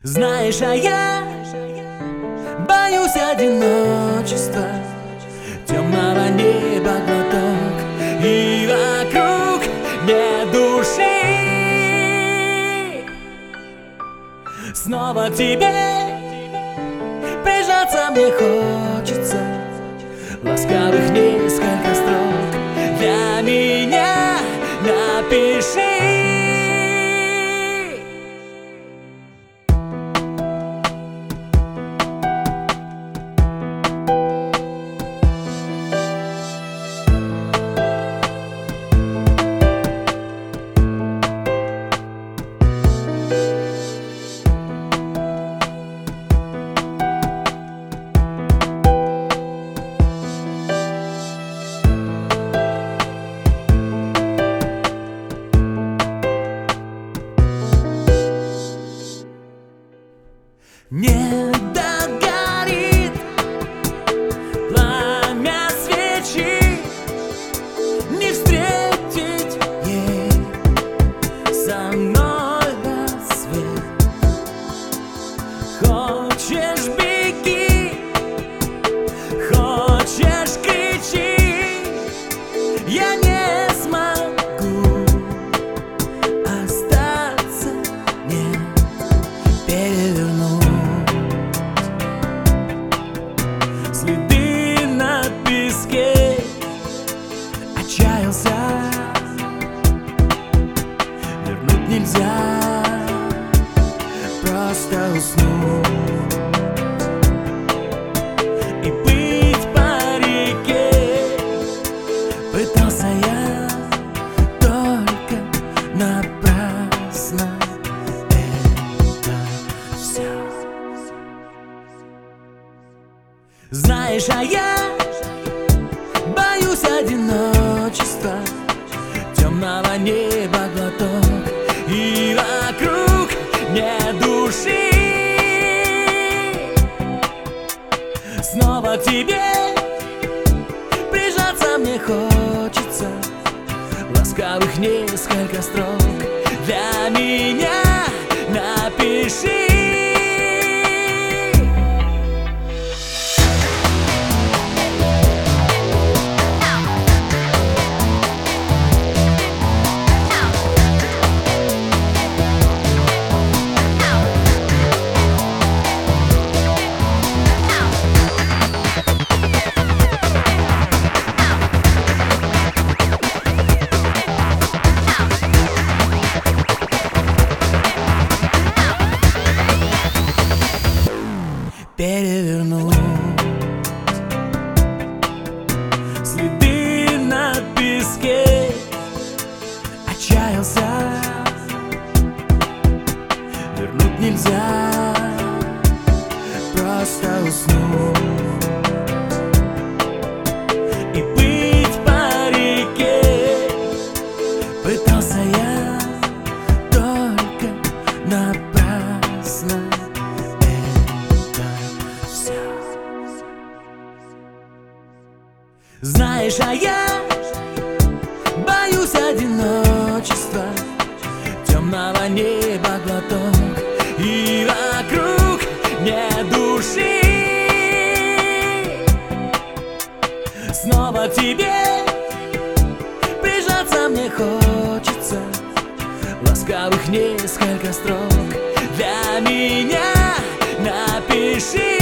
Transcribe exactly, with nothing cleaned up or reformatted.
Знаешь, а я боюсь одиночества, темного неба глоток, и вокруг нет души. Снова к тебе прижаться мне хочется, ласкавых несколько строк для меня напиши. Не догорит пламя свечи, не встретить ей со мной рассвет. Хочешь — беги, хочешь — кричи, я не смогу остаться, не переверну. Следы на песке, отчаялся, вернуть нельзя, просто уснуть и плыть по реке. Пытался я, только напрасно. Это все. Знаешь, а я боюсь одиночества, темного неба глоток, и вокруг нет души. Снова к тебе прижаться мне хочется, ласкавых несколько строк для меня напиши. Перевернуть следы на песке, отчаялся, вернуть нельзя, просто уснуть и плыть по реке. Пытался я, только напрасно. Знаешь, а я боюсь одиночества, темного неба глоток, и вокруг нет души. Снова к тебе прижаться мне хочется, ласкавых несколько строк для меня напиши.